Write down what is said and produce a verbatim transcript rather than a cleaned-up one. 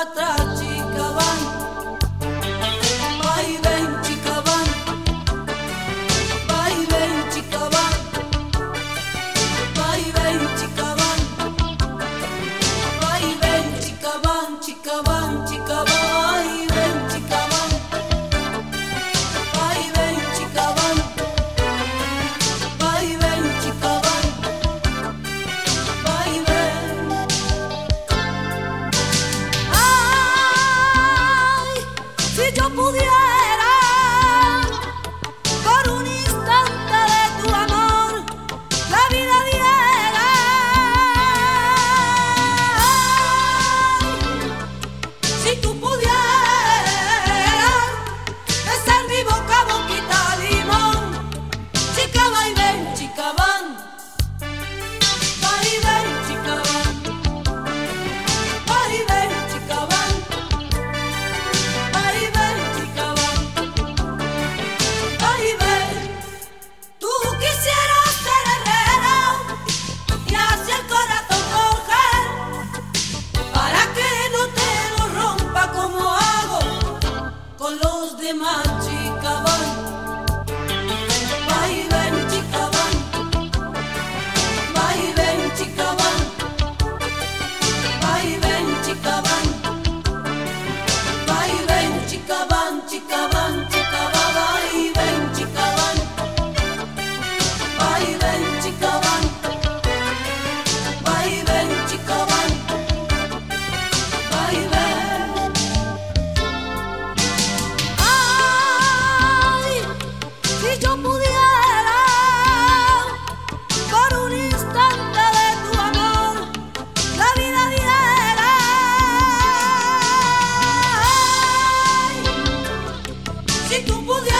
atrás, chica, van. Va y ven, chica, van. Va y ven, chica, van. Va y ven, chica, van. Va y ven, chica, van, chica, van, chica, van. Va y ven, chica, van. Va y ven, chica, van. Va y ven, chica, van. Va y ven. Ay, si yo pudiera por un instante de tu amor la vida diera. Ay, si tú pudieras besar mi boca, boquita limón. Chica, va y ven, chica, van. Va y ven, chica, van. Va y ven, chica, van. Va y ven, chica, van. Va y ven. Tú quisieras ser herrera y hacia el corazón coger para que no te lo rompa como hago con los demás, chica, van. Va y ven, chica, van. Va y ven, chica, van. Va y ven, chica, van. Va y ven, chica, van, chica, van, chica, va. Va y ven, chica, van. Va y ven, chica, van. Va y ven, chica, van. Va y ven. Ay, si yo pudiera por un instante de tu amor la vida diera. Ay, si tú pudieras